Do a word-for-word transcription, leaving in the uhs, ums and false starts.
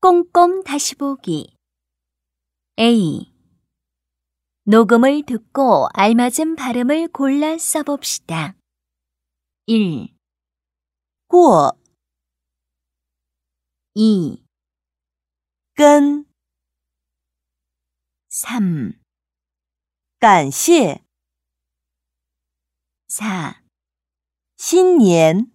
꼼꼼 다시 보기. A. 녹음을 듣고 알맞은 발음을 골라 써봅시다. 일. 过 이. 跟 삼. 感谢 사. 新年